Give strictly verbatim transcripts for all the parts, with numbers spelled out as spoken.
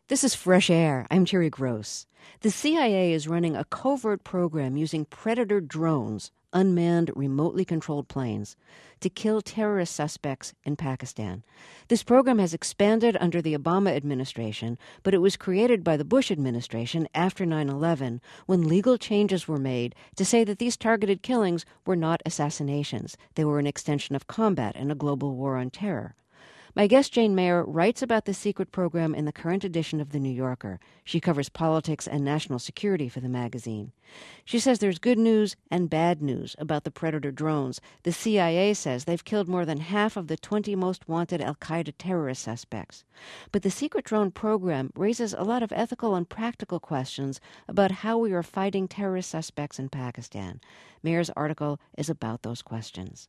This is Fresh Air. I'm Terry Gross. The C I A is running a covert program using Predator drones, unmanned, remotely controlled planes, to kill terrorist suspects in Pakistan. This program has expanded under the Obama administration, but it was created by the Bush administration after nine eleven, when legal changes were made to say that these targeted killings were not assassinations. They were an extension of combat in a global war on terror. My guest, Jane Mayer, writes about the secret program in the current edition of The New Yorker. She covers politics and national security for the magazine. She says there's good news and bad news about the Predator drones. The C I A says they've killed more than half of the twenty most wanted al-Qaeda terrorist suspects. But the secret drone program raises a lot of ethical and practical questions about how we are fighting terrorist suspects in Pakistan. Mayer's article is about those questions.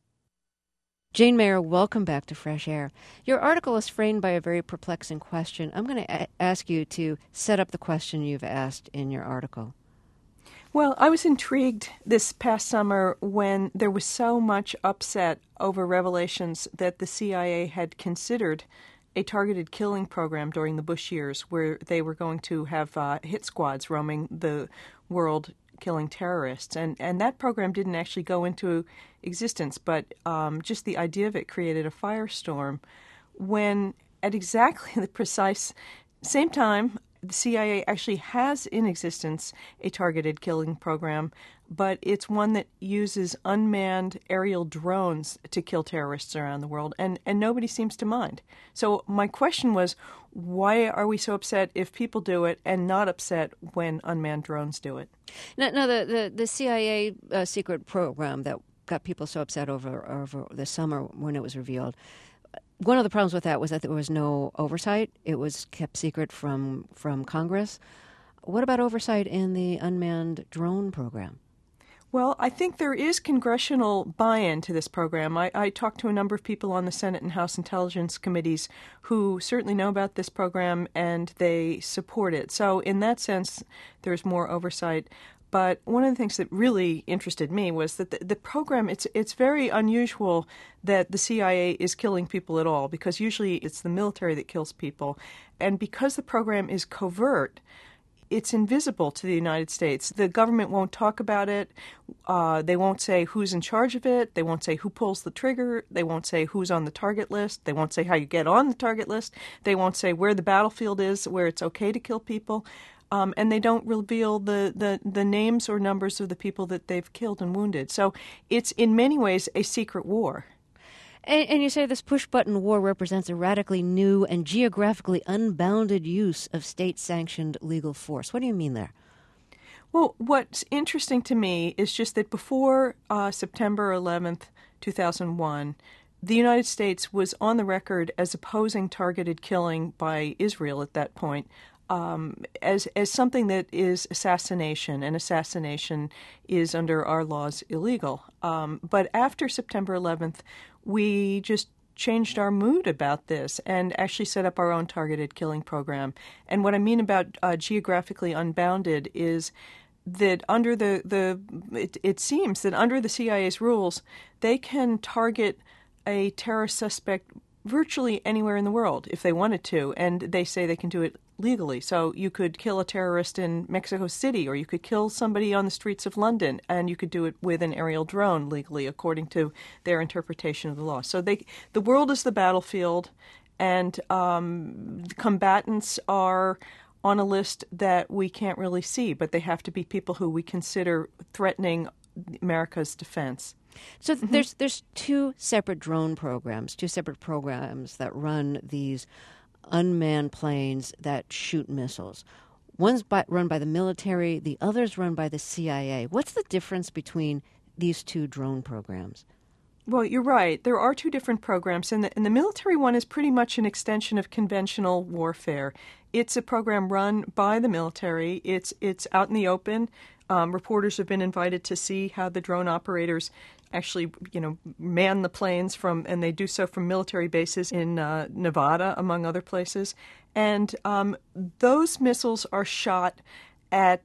Jane Mayer, welcome back to Fresh Air. Your article is framed by a very perplexing question. I'm going to a- ask you to set up the question you've asked in your article. Well, I was intrigued this past summer when there was so much upset over revelations that the C I A had considered a targeted killing program during the Bush years, where they were going to have uh, hit squads roaming the world killing terrorists. And, and that program didn't actually go into existence, but um, just the idea of it created a firestorm when at exactly the precise same time, the C I A actually has in existence a targeted killing program, but it's one that uses unmanned aerial drones to kill terrorists around the world, and, and nobody seems to mind. So my question was, why are we so upset if people do it and not upset when unmanned drones do it? Now, now the, the, the C I A uh, secret program that got people so upset over, over the summer when it was revealed, one of the problems with that was that there was no oversight. It was kept secret from, from Congress. What about oversight in the unmanned drone program? Well, I think there is congressional buy-in to this program. I, I talked to a number of people on the Senate and House Intelligence Committees who certainly know about this program and they support it. So in that sense, there's more oversight. But one of the things that really interested me was that the, the program, it's it's very unusual that the C I A is killing people at all, because usually it's the military that kills people. And because the program is covert, it's invisible to the United States. The government won't talk about it. Uh, they won't say who's in charge of it. They won't say who pulls the trigger. They won't say who's on the target list. They won't say how you get on the target list. They won't say where the battlefield is, where it's okay to kill people. Um, and they don't reveal the, the, the names or numbers of the people that they've killed and wounded. So it's in many ways a secret war. And, and you say this push-button war represents a radically new and geographically unbounded use of state-sanctioned legal force. What do you mean there? Well, what's interesting to me is just that before uh, September eleventh, two thousand one, the United States was on the record as opposing targeted killing by Israel at that point. Um, as as something that is assassination, and assassination is under our laws illegal. Um, but after September eleventh, we just changed our mood about this and actually set up our own targeted killing program. And what I mean about uh, geographically unbounded is that under the, the it, it seems that under the C I A's rules, they can target a terrorist suspect virtually anywhere in the world if they wanted to, and they say they can do it legally. So you could kill a terrorist in Mexico City, or you could kill somebody on the streets of London, and you could do it with an aerial drone legally, according to their interpretation of the law. So they, the world is the battlefield, and um, the combatants are on a list that we can't really see, but they have to be people who we consider threatening America's defense. So th- mm-hmm. there's there's two separate drone programs, two separate programs that run these unmanned planes that shoot missiles. One's by, run by the military, the other's run by the C I A. What's the difference between these two drone programs? Well, you're right. There are two different programs, and the, and the military one is pretty much an extension of conventional warfare. It's a program run by the military. It's it's out in the open. Um, reporters have been invited to see how the drone operators actually, you know, man the planes from, and they do so from military bases in uh, Nevada, among other places. And um, those missiles are shot at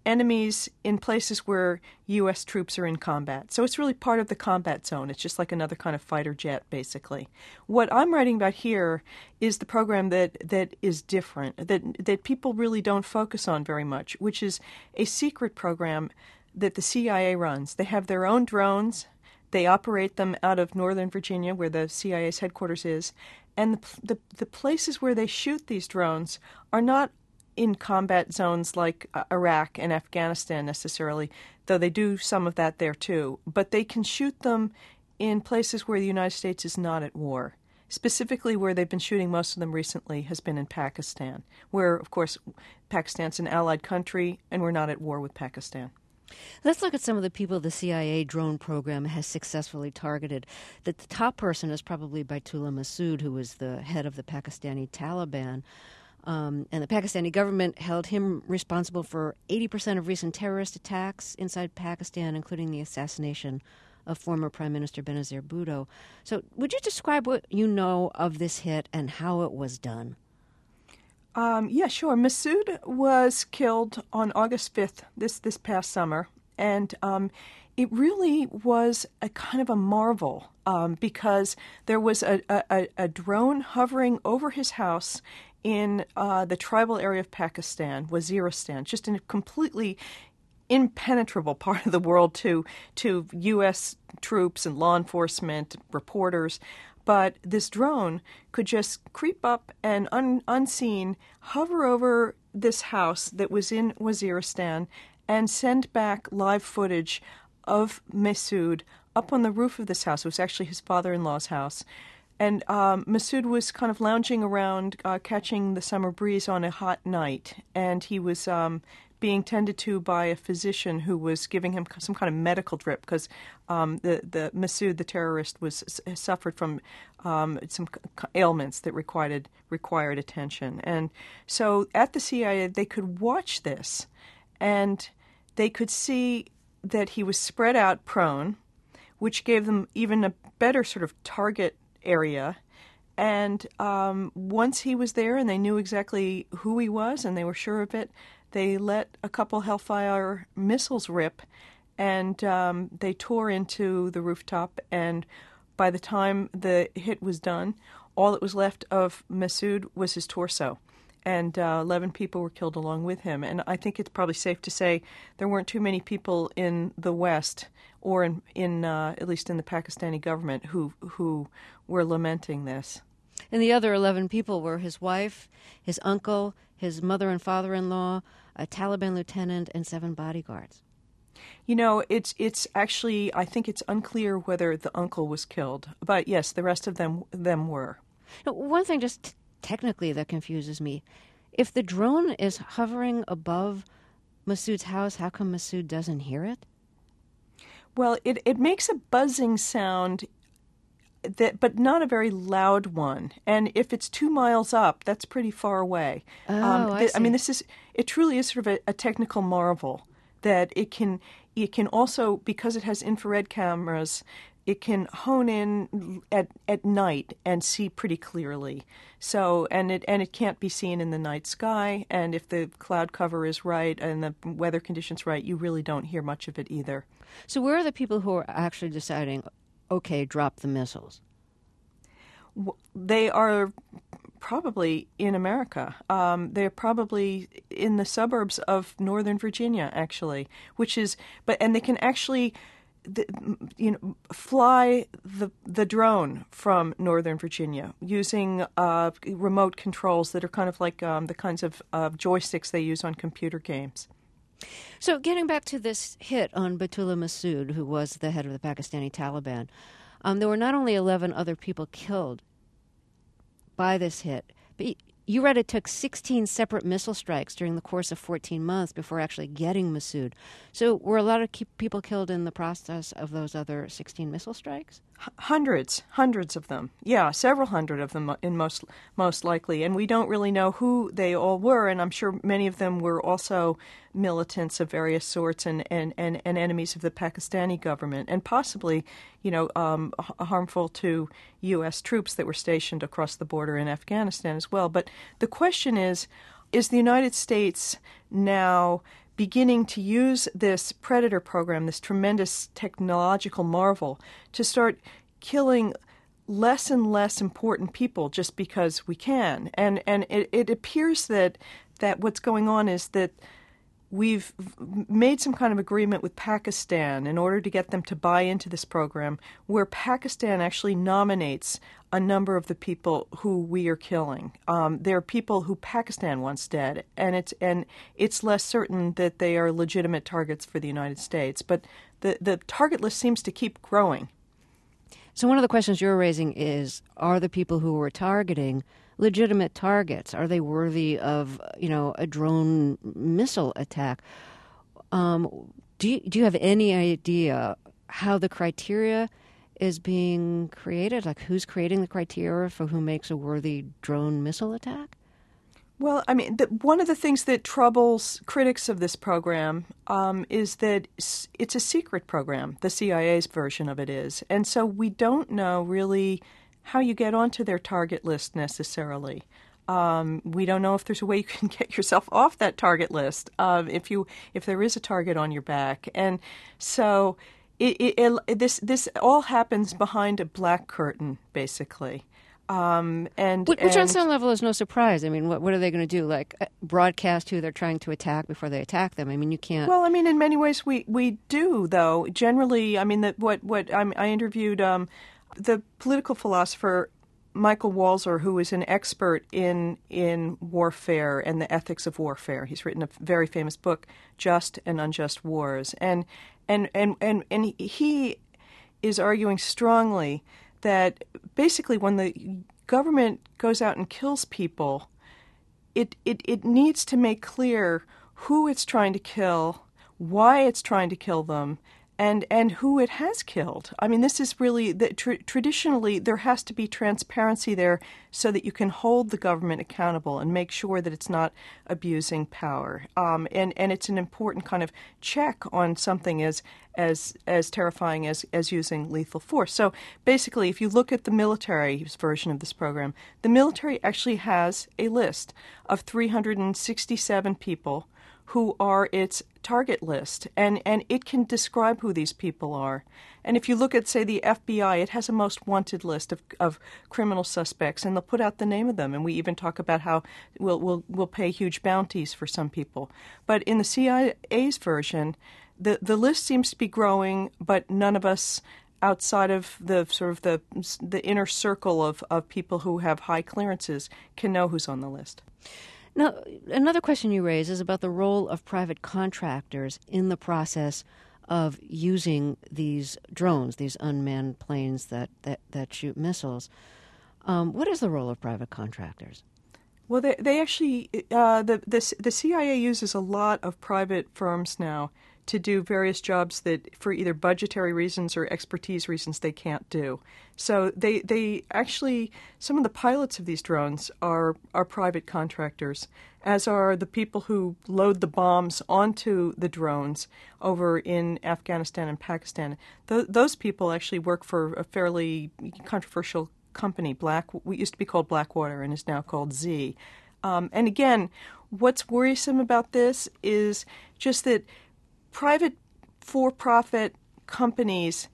enemies in places where U S troops are in combat. So it's really part of the combat zone. It's just like another kind of fighter jet, basically. What I'm writing about here is the program that, that is different, that, that people really don't focus on very much, which is a secret program that the C I A runs. They have their own drones. They operate them out of Northern Virginia, where the C I A's headquarters is. And the, the, the places where they shoot these drones are not in combat zones like uh, Iraq and Afghanistan necessarily, though they do some of that there too. But they can shoot them in places where the United States is not at war. Specifically, where they've been shooting most of them recently has been in Pakistan, where, of course, Pakistan's an allied country and we're not at war with Pakistan. Let's look at some of the people the C I A drone program has successfully targeted. The top person is probably Baitullah Mehsud, who was the head of the Pakistani Taliban. Um, and the Pakistani government held him responsible for eighty percent of recent terrorist attacks inside Pakistan, including the assassination of former Prime Minister Benazir Bhutto. So would you describe what you know of this hit and how it was done? Um, yeah, sure. Mehsud was killed on August fifth, this, this past summer. And um, it really was a kind of a marvel um, because there was a, a, a drone hovering over his house in uh, the tribal area of Pakistan, Waziristan, just in a completely impenetrable part of the world to to U S troops and law enforcement, reporters. But this drone could just creep up and un- unseen hover over this house that was in Waziristan and send back live footage of Mehsud up on the roof of this house. It was actually his father-in-law's house. And um, Mehsud was kind of lounging around, uh, catching the summer breeze on a hot night, and he was um, being tended to by a physician who was giving him some kind of medical drip because um, the the Mehsud, the terrorist, was suffered from um, some ailments that required required attention. And so at the C I A, they could watch this, and they could see that he was spread out prone, which gave them even a better sort of target area. And um, once he was there and they knew exactly who he was and they were sure of it, they let a couple Hellfire missiles rip, and um, they tore into the rooftop. And by the time the hit was done, all that was left of Mehsud was his torso. And uh, eleven people were killed along with him. And I think it's probably safe to say there weren't too many people in the West, or in, in uh, at least in the Pakistani government, who who were lamenting this. And the other eleven people were his wife, his uncle, his mother and father-in-law, a Taliban lieutenant, and seven bodyguards. You know, it's it's actually, I think it's unclear whether the uncle was killed. But yes, the rest of them them were. Now, one thing just t- technically that confuses me. If the drone is hovering above Mehsud's house, how come Mehsud doesn't hear it? Well, it, it makes a buzzing sound, that, but not a very loud one. And if it's two miles up, that's pretty far away. Oh, um, I th- see. I mean, this is it truly is sort of a, a technical marvel that it can it can also, because it has infrared cameras, it can hone in at at night and see pretty clearly. So and it and it can't be seen in the night sky. And if the cloud cover is right and the weather conditions right, you really don't hear much of it either. So where are the people who are actually deciding, okay, drop the missiles? They are probably in America. Um, they're probably in the suburbs of Northern Virginia, actually, which is, but and they can actually, the, you know, fly the the drone from Northern Virginia using uh, remote controls that are kind of like um, the kinds of uh, joysticks they use on computer games. So getting back to this hit on Baitullah Mehsud, who was the head of the Pakistani Taliban, um, there were not only eleven other people killed by this hit, but you read it took sixteen separate missile strikes during the course of fourteen months before actually getting Mehsud. So were a lot of people killed in the process of those other sixteen missile strikes? Hundreds, hundreds of them. Yeah, several hundred of them in most most likely. And we don't really know who they all were, and I'm sure many of them were also militants of various sorts and, and, and, and enemies of the Pakistani government, and possibly, you know, um, harmful to U S troops that were stationed across the border in Afghanistan as well. But the question is, is the United States now beginning to use this Predator program, this tremendous technological marvel, to start killing less and less important people just because we can. And and it, it appears that that what's going on is that we've made some kind of agreement with Pakistan in order to get them to buy into this program, where Pakistan actually nominates a number of the people who we are killing. Um, there are people who Pakistan wants dead, and it's and it's less certain that they are legitimate targets for the United States. But the, the target list seems to keep growing. So one of the questions you're raising is, are the people who we're targeting legitimate targets? Are they worthy of, you know, a drone missile attack? Um, do you, do you have any idea how the criteria is being created? Like, who's creating the criteria for who makes a worthy drone missile attack? Well, I mean, the, one of the things that troubles critics of this program um, is that it's a secret program. The C I A's version of it is. And so we don't know really how you get onto their target list necessarily. Um, we don't know if there's a way you can get yourself off that target list uh, if you if there is a target on your back. And so it, it, it, this this all happens behind a black curtain, basically. Um, and which, which and, on some level is no surprise. I mean, what what are they going to do? Like uh, broadcast who they're trying to attack before they attack them? I mean, you can't. Well, I mean, in many ways we, we do, though. Generally, I mean, that what what I'm, I interviewed um, the political philosopher Michael Walzer, who is an expert in in warfare and the ethics of warfare. He's written a very famous book, Just and Unjust Wars, and and and and, and he is arguing strongly that basically when the government goes out and kills people, it, it, it needs to make clear who it's trying to kill, why it's trying to kill them, and, and who it has killed. I mean, this is really, the, tr- traditionally, there has to be transparency there so that you can hold the government accountable and make sure that it's not abusing power. Um, and, and it's an important kind of check on something as as as terrifying as, as using lethal force. So basically, if you look at the military's version of this program, the military actually has a list of three hundred sixty-seven people who are its target list, and, and it can describe who these people are. And if you look at, say, the F B I, it has a most wanted list of, of criminal suspects, and they'll put out the name of them. And we even talk about how we'll, we'll, we'll pay huge bounties for some people. But in the C I A's version, the, the list seems to be growing, but none of us outside of the sort of the the inner circle of, of people who have high clearances can know who's on the list. Now, another question you raise is about the role of private contractors in the process of using these drones, these unmanned planes that, that, that shoot missiles. Um, what is the role of private contractors? Well, they, they actually, uh, the, the, the C I A uses a lot of private firms now to do various jobs that, for either budgetary reasons or expertise reasons, they can't do. So they they actually, some of the pilots of these drones are, are private contractors, as are the people who load the bombs onto the drones over in Afghanistan and Pakistan. Th- those people actually work for a fairly controversial company, Black, we used to be called Blackwater and is now called Z. Um, and again, what's worrisome about this is just that private for-profit companies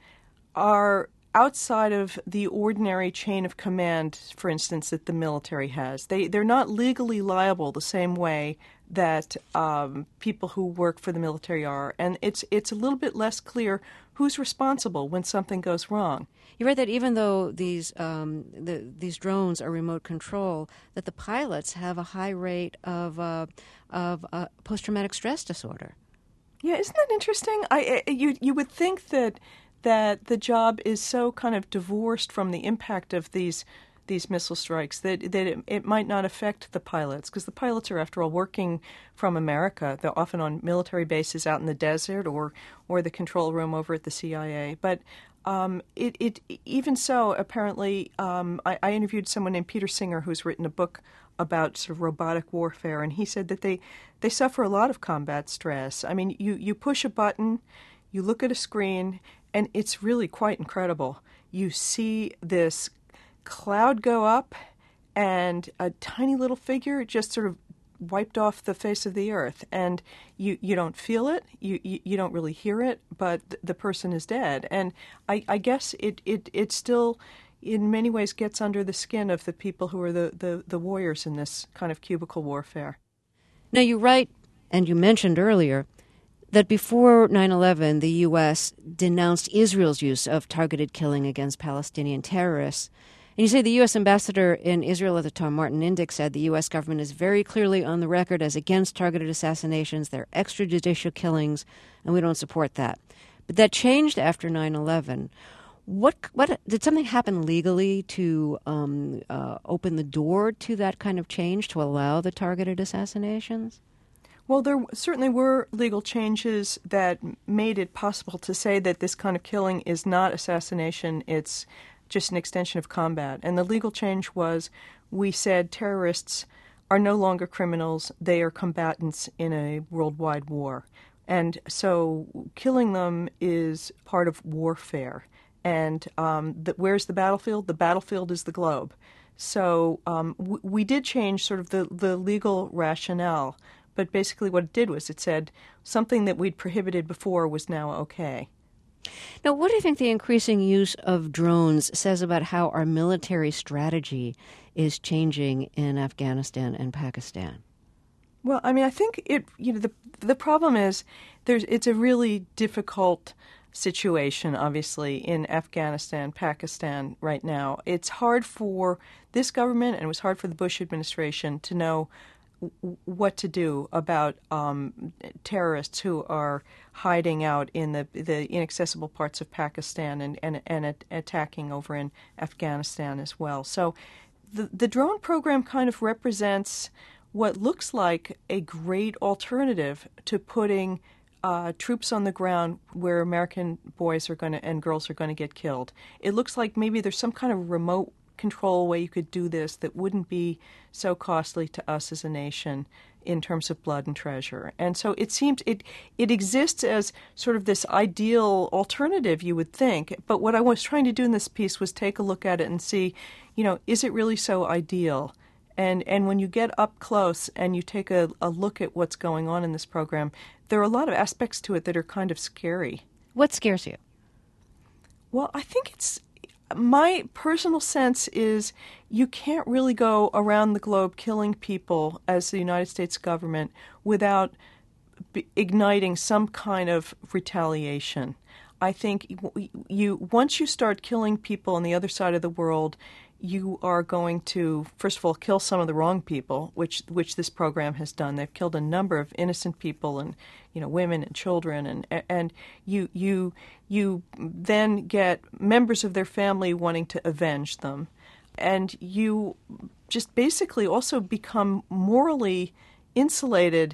are outside of the ordinary chain of command, for instance, that the military has. They, they're not legally liable the same way that um, people who work for the military are. And it's it's a little bit less clear who's responsible when something goes wrong. You're right that even though these um, the, these drones are remote control, that the pilots have a high rate of uh, of uh, post-traumatic stress disorder. Yeah, isn't that interesting? I, I you you would think that that the job is so kind of divorced from the impact of these these missile strikes that that it, it might not affect the pilots, because the pilots are, after all, working from America. They're often on military bases out in the desert or or the control room over at the C I A. But um, it it even so, apparently, um, I, I interviewed someone named Peter Singer who's written a book about sort of robotic warfare, and he said that they, they suffer a lot of combat stress. I mean, you, you push a button, you look at a screen, and it's really quite incredible. You see this cloud go up, and a tiny little figure just sort of wiped off the face of the earth. And you, you don't feel it, you, you, you don't really hear it, but th- the person is dead. And I, I guess it, it, it still, in many ways, gets under the skin of the people who are the, the, the warriors in this kind of cubicle warfare. Now, you write, and you mentioned earlier, that before nine eleven, the U S denounced Israel's use of targeted killing against Palestinian terrorists. And you say the U S ambassador in Israel at the time, Martin Indyk, said the U S government is very clearly on the record as against targeted assassinations. They're extrajudicial killings, and we don't support that. But that changed after nine eleven. What, what did something happen legally to um, uh, open the door to that kind of change, to allow the targeted assassinations? Well, there certainly were legal changes that made it possible to say that this kind of killing is not assassination, it's just an extension of combat. And the legal change was we said terrorists are no longer criminals, they are combatants in a worldwide war. And so killing them is part of warfare. And um, the, where's the battlefield? The battlefield is the globe. So um, w- we did change sort of the, the legal rationale. But basically what it did was it said something that we'd prohibited before was now okay. Now, what do you think the increasing use of drones says about how our military strategy is changing in Afghanistan and Pakistan? Well, I mean, I think it. You know, the the problem is there's it's a really difficult situation, obviously, in Afghanistan, Pakistan right now. It's hard for this government, and it was hard for the Bush administration to know what to do about um, terrorists who are hiding out in the the inaccessible parts of Pakistan and, and, and attacking over in Afghanistan as well. So the, the drone program kind of represents what looks like a great alternative to putting uh, troops on the ground where American boys are going to and girls are going to get killed. It looks like maybe there's some kind of remote control way you could do this that wouldn't be so costly to us as a nation in terms of blood and treasure. And so it seems it it exists as sort of this ideal alternative, you would think. But what I was trying to do in this piece was take a look at it and see, you know, is it really so ideal? And and when you get up close and you take a, a look at what's going on in this program, there are a lot of aspects to it that are kind of scary. What scares you? Well, I think it's my personal sense is you can't really go around the globe killing people as the United States government without b- igniting some kind of retaliation. I think you once you start killing people on the other side of the world, you are going to, first of all, kill some of the wrong people, which which this program has done. They've killed a number of innocent people, and you know, women and children, and and you you you then get members of their family wanting to avenge them, and you just basically also become morally insulated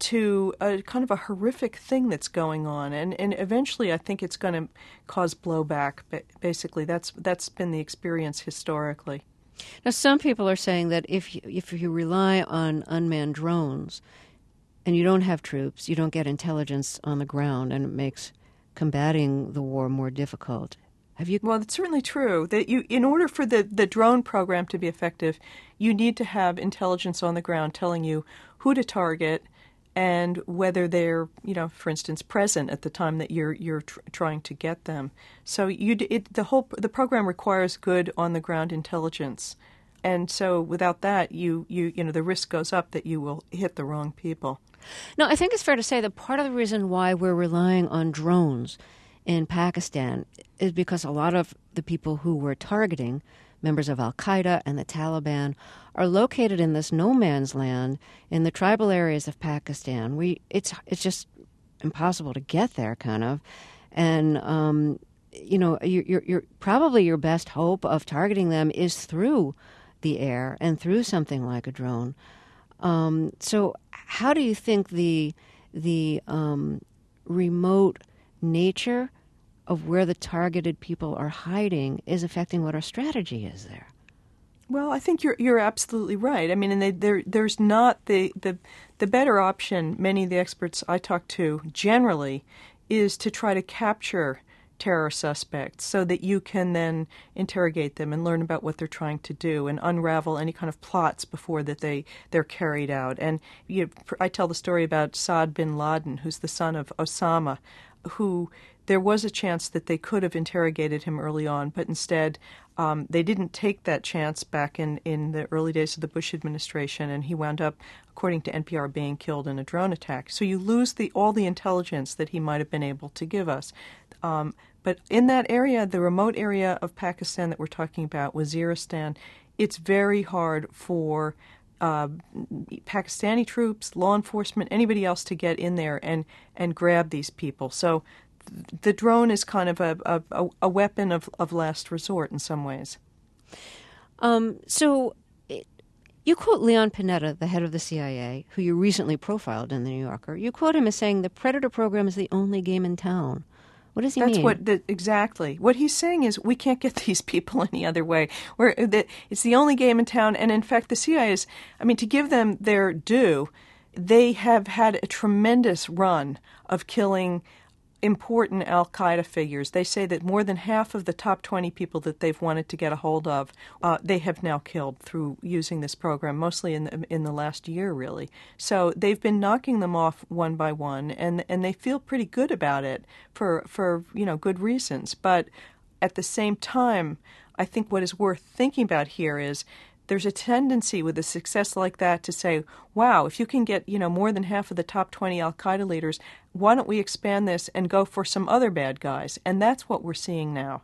to a kind of a horrific thing that's going on, and and eventually I think it's going to cause blowback. Basically, that's that's been the experience historically. Now, some people are saying that if you, if you rely on unmanned drones and you don't have troops, you don't get intelligence on the ground, and it makes combating the war more difficult. Have you? Well, it's certainly true that you, in order for the, the drone program to be effective, you need to have intelligence on the ground telling you who to target and whether they're, you know, for instance, present at the time that you're you're tr- trying to get them. So you it the whole the program requires good on the ground intelligence, and so without that, you you you know the risk goes up that you will hit the wrong people. No, I think it's fair to say that part of the reason why we're relying on drones in Pakistan is because a lot of the people who we're targeting, members of Al-Qaeda and the Taliban, are located in this no man's land in the tribal areas of Pakistan. We it's it's just impossible to get there, kind of, and um, you know, you're, you're, you're probably your best hope of targeting them is through the air and through something like a drone. Um, so, how do you think the the um, remote nature of where the targeted people are hiding is affecting what our strategy is there? Well, I think you're you're absolutely right. I mean, and they, there there's not the, the the better option. Many of the experts I talk to generally is to try to capture terror suspects so that you can then interrogate them and learn about what they're trying to do and unravel any kind of plots before that they, they're carried out. And you know, I tell the story about Saad bin Laden, who's the son of Osama, who there was a chance that they could have interrogated him early on, but instead um, they didn't take that chance back in, in the early days of the Bush administration, and he wound up, according to N P R, being killed in a drone attack. So you lose the all the intelligence that he might have been able to give us. Um, but in that area, the remote area of Pakistan that we're talking about, Waziristan, it's very hard for Uh, Pakistani troops, law enforcement, anybody else to get in there and, and grab these people. So th- the drone is kind of a, a, a weapon of, of last resort in some ways. Um, so it, you quote Leon Panetta, the head of the C I A, who you recently profiled in The New Yorker. You quote him as saying the Predator program is the only game in town. What does he That's mean? what the, exactly. What he's saying is we can't get these people any other way. We're, the, it's the only game in town. And in fact, the C I A is, I mean, to give them their due, they have had a tremendous run of killing important al-Qaeda figures. They say that more than half of the top twenty people that they've wanted to get a hold of, uh, they have now killed through using this program, mostly in the, in the last year, really. So they've been knocking them off one by one, and and they feel pretty good about it for, for you know, good reasons. But at the same time, I think what is worth thinking about here is there's a tendency with a success like that to say, wow, if you can get, you know, more than half of the top twenty al-Qaeda leaders, why don't we expand this and go for some other bad guys? And that's what we're seeing now.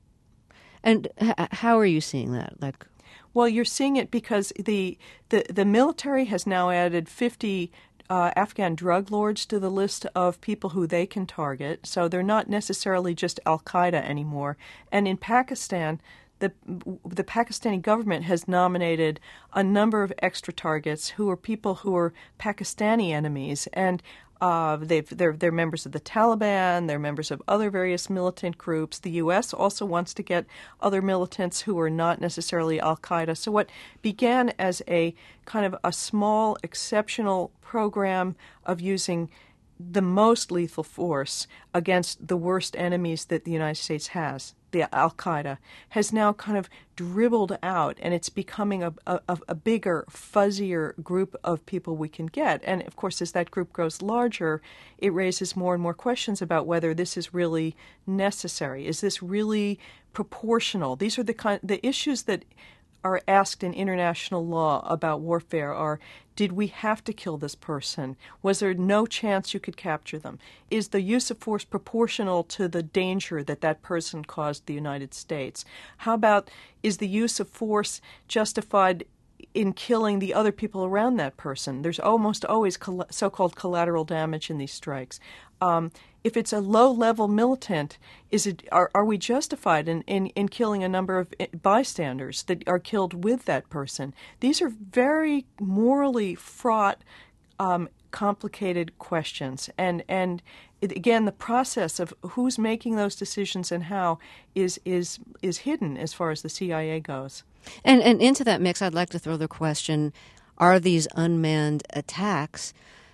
And h- how are you seeing that? Like, well, you're seeing it because the the, the military has now added fifty uh, Afghan drug lords to the list of people who they can target. So they're not necessarily just al-Qaeda anymore. And in Pakistan, The, the Pakistani government has nominated a number of extra targets who are people who are Pakistani enemies, and uh, they've, they're, they're members of the Taliban, they're members of other various militant groups. The U S also wants to get other militants who are not necessarily al-Qaeda. So what began as a kind of a small, exceptional program of using the most lethal force against the worst enemies that the United States has, the al-Qaeda, has now kind of dribbled out, and it's becoming a, a, a bigger, fuzzier group of people we can get. And, of course, as that group grows larger, it raises more and more questions about whether this is really necessary. Is this really proportional? These are the kind, the issues that are asked in international law about warfare are, did we have to kill this person? Was there no chance you could capture them? Is the use of force proportional to the danger that that person caused the United States? How about, is the use of force justified in killing the other people around that person? There's almost always coll- so-called collateral damage in these strikes. Um, if it's a low-level militant, is it are, are we justified in, in, in killing a number of bystanders that are killed with that person? These are very morally fraught, um, complicated questions. And, and it, again, the process of who's making those decisions and how is, is, is hidden as far as the C I A goes. And, and into that mix, I'd like to throw the question, are these unmanned attacks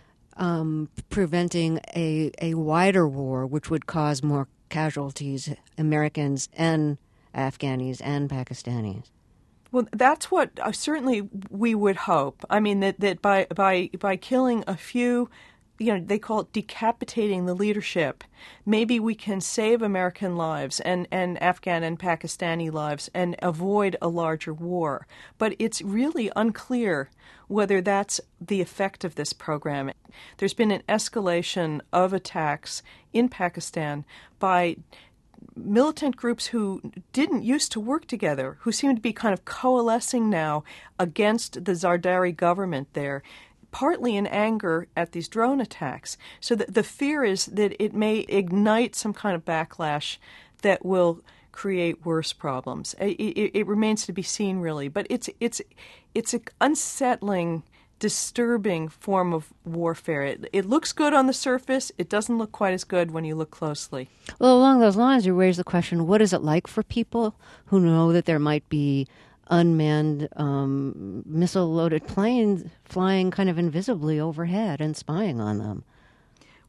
um, preventing a, a wider war which would cause more casualties, Americans and Afghanis and Pakistanis? Well, that's what uh, certainly we would hope. I mean, that, that by, by, by killing a few, you know, they call it decapitating the leadership, maybe we can save American lives and, and Afghan and Pakistani lives and avoid a larger war. But it's really unclear whether that's the effect of this program. There's been an escalation of attacks in Pakistan by militant groups who didn't used to work together, who seem to be kind of coalescing now against the Zardari government there, partly in anger at these drone attacks. So the, the fear is that it may ignite some kind of backlash that will create worse problems. It, it, it remains to be seen, really. But it's it's it's an unsettling, disturbing form of warfare. It, it looks good on the surface. It doesn't look quite as good when you look closely. Well, along those lines, you raise the question, what is it like for people who know that there might be unmanned um, missile-loaded planes flying kind of invisibly overhead and spying on them?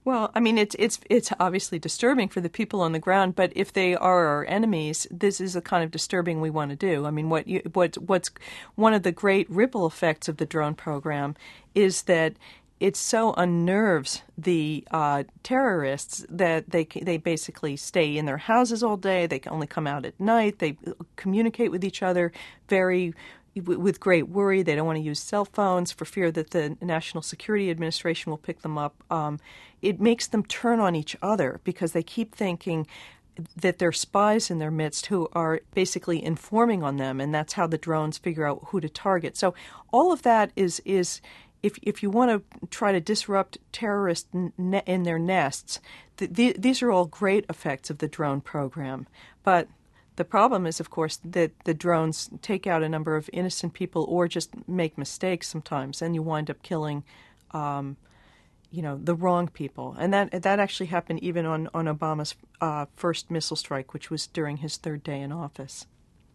Well, I mean, it's it's it's obviously disturbing for the people on the ground, but if they are our enemies, this is the kind of disturbing we want to do. I mean, what you, what what's one of the great ripple effects of the drone program is that it so unnerves the uh, terrorists that they they basically stay in their houses all day. They can only come out at night. They communicate with each other very. with great worry. They don't want to use cell phones for fear that the National Security Administration will pick them up. Um, it makes them turn on each other because they keep thinking that there are spies in their midst who are basically informing on them, and that's how the drones figure out who to target. So all of that is is if if you want to try to disrupt terrorists ne- in their nests, th- th- these are all great effects of the drone program. But the problem is, of course, that the drones take out a number of innocent people or just make mistakes sometimes, and you wind up killing, um, you know, the wrong people. And that that actually happened even on, on Obama's uh, first missile strike, which was during his third day in office.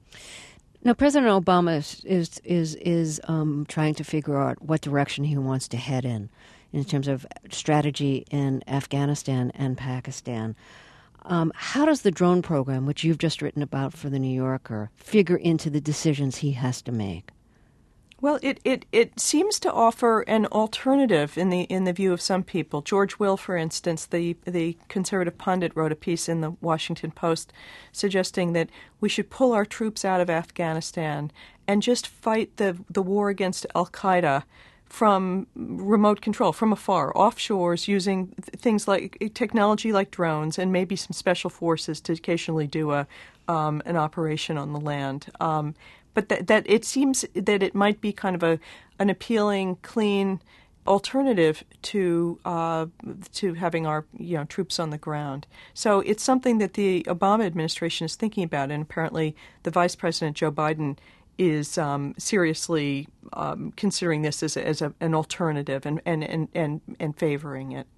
Now, President Obama is is is, is um, trying to figure out what direction he wants to head in, in terms of strategy in Afghanistan and Pakistan. Um, how does the drone program, which you've just written about for The New Yorker, figure into the decisions he has to make? Well, it, it, it seems to offer an alternative in the in the view of some people. George Will, for instance, the the conservative pundit, wrote a piece in the Washington Post suggesting that we should pull our troops out of Afghanistan and just fight the the war against al-Qaeda from remote control, from afar, offshores, using th- things like technology like drones and maybe some special forces to occasionally do a um, an operation on the land. Um, but that, that it seems that it might be kind of a an appealing, clean alternative to uh, to having our you know troops on the ground. So it's something that the Obama administration is thinking about, and apparently the Vice President Joe Biden is um, seriously um, considering this as, a, as a, an alternative and, and, and, and, and favoring it.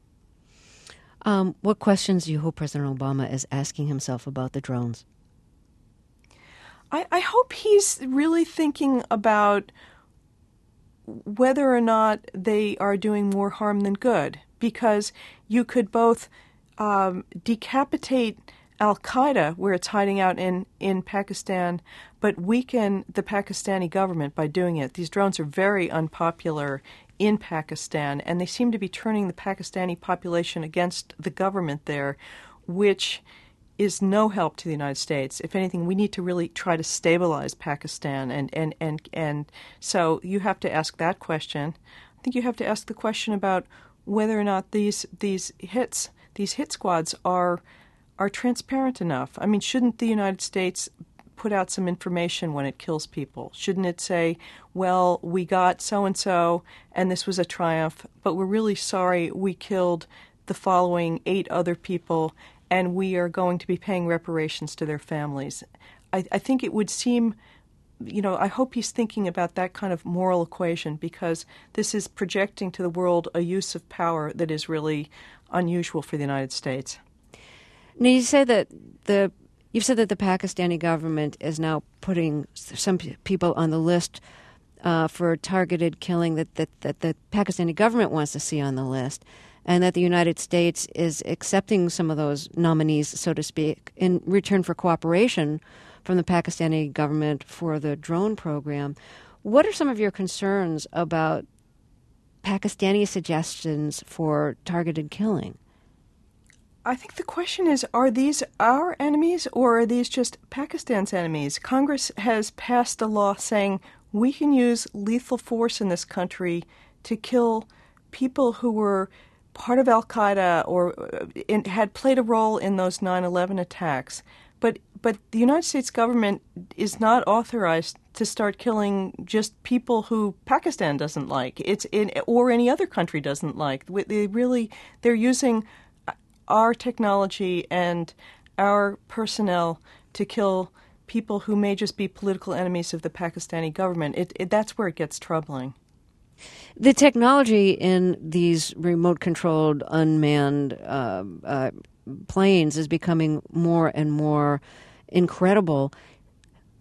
Um, what questions do you hope President Obama is asking himself about the drones? I, I hope he's really thinking about whether or not they are doing more harm than good, because you could both um, decapitate al-Qaeda, where it's hiding out in, in Pakistan, but weaken the Pakistani government by doing it. These drones are very unpopular in Pakistan, and they seem to be turning the Pakistani population against the government there, which is no help to the United States. If anything, we need to really try to stabilize Pakistan, and, and, and, and so you have to ask that question. I think you have to ask the question about whether or not these these hits, these hit squads are are transparent enough. I mean, shouldn't the United States put out some information when it kills people? Shouldn't it say, well, we got so-and-so, and this was a triumph, but we're really sorry we killed the following eight other people, and we are going to be paying reparations to their families. I, I think it would seem, you know, I hope he's thinking about that kind of moral equation, because this is projecting to the world a use of power that is really unusual for the United States. Now, you say that the you've said that the Pakistani government is now putting some p- people on the list uh, for targeted killing that, that, that the Pakistani government wants to see on the list, and that the United States is accepting some of those nominees, so to speak, in return for cooperation from the Pakistani government for the drone program. What are some of your concerns about Pakistani suggestions for targeted killing? I think the question is, are these our enemies or are these just Pakistan's enemies? Congress has passed a law saying we can use lethal force in this country to kill people who were part of al-Qaeda or in, had played a role in those nine eleven attacks. But but the United States government is not authorized to start killing just people who Pakistan doesn't like. It's in, or any other country doesn't like. They really they're using our technology and our personnel to kill people who may just be political enemies of the Pakistani government. It, it, that's where it gets troubling. The technology in these remote-controlled, unmanned uh, uh, planes is becoming more and more incredible.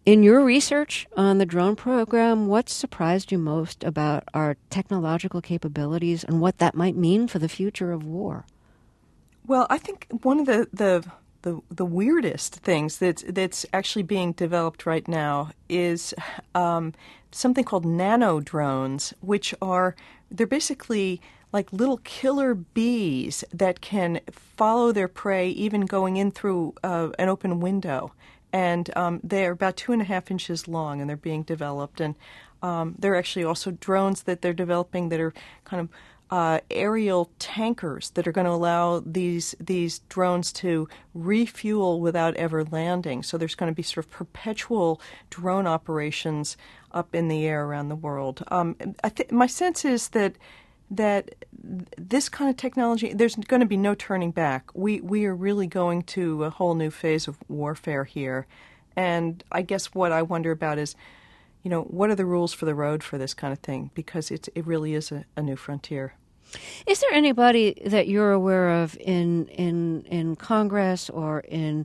In your research on the drone program, what surprised you most about our technological capabilities and what that might mean for the future of war? Well, I think one of the, the the the weirdest things that's that's actually being developed right now is um, something called nano drones, which are they're basically like little killer bees that can follow their prey even going in through uh, an open window. And um, they're about two and a half inches long, and they're being developed. And um, there are actually also drones that they're developing that are kind of uh, aerial tankers that are going to allow these these drones to refuel without ever landing. So there's going to be sort of perpetual drone operations up in the air around the world. Um, I th- my sense is that that this kind of technology, there's going to be no turning back. We we are really going to a whole new phase of warfare here. And I guess what I wonder about is, you know, what are the rules for the road for this kind of thing? Because it's, it really is a, a new frontier. Is there anybody that you're aware of in in in Congress or in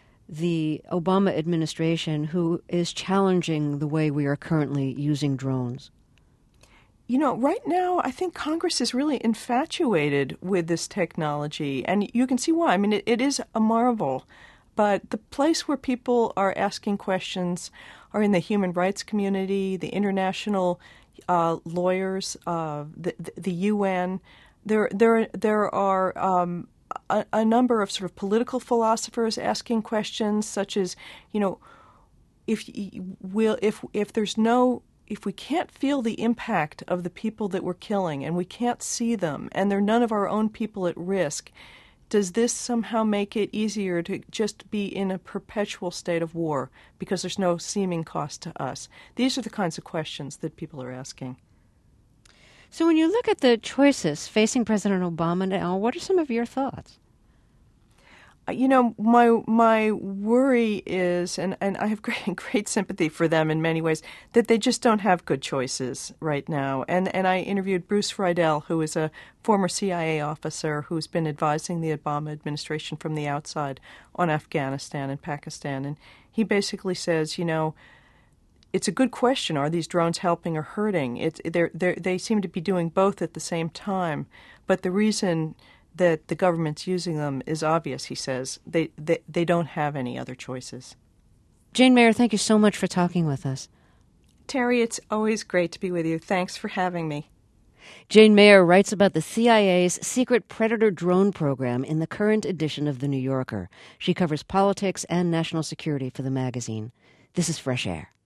the Obama administration who is challenging the way we are currently using drones? You know, right now, I think Congress is really infatuated with this technology, and you can see why. I mean, it, it is a marvel, but the place where people are asking questions are in the human rights community, the international uh, lawyers, uh, the, the, the U N. There, there, there are um, a, a number of sort of political philosophers asking questions, such as, you know, if will if if there's no if we can't feel the impact of the people that we're killing and we can't see them and they're none of our own people at risk, does this somehow make it easier to just be in a perpetual state of war because there's no seeming cost to us? These are the kinds of questions that people are asking. So when you look at the choices facing President Obama now, what are some of your thoughts? You know, my my worry is, and, and I have great great sympathy for them in many ways, that they just don't have good choices right now. And and I interviewed Bruce Riedel, who is a former C I A officer who's been advising the Obama administration from the outside on Afghanistan and Pakistan. And he basically says, you know, it's a good question. Are these drones helping or hurting? It's they're, they're, they seem to be doing both at the same time. But the reason that the government's using them is obvious, he says. They, they they don't have any other choices. Jane Mayer, thank you so much for talking with us. Terry, it's always great to be with you. Thanks for having me. Jane Mayer writes about the C I A's secret Predator drone program in the current edition of The New Yorker. She covers politics and national security for the magazine. This is Fresh Air.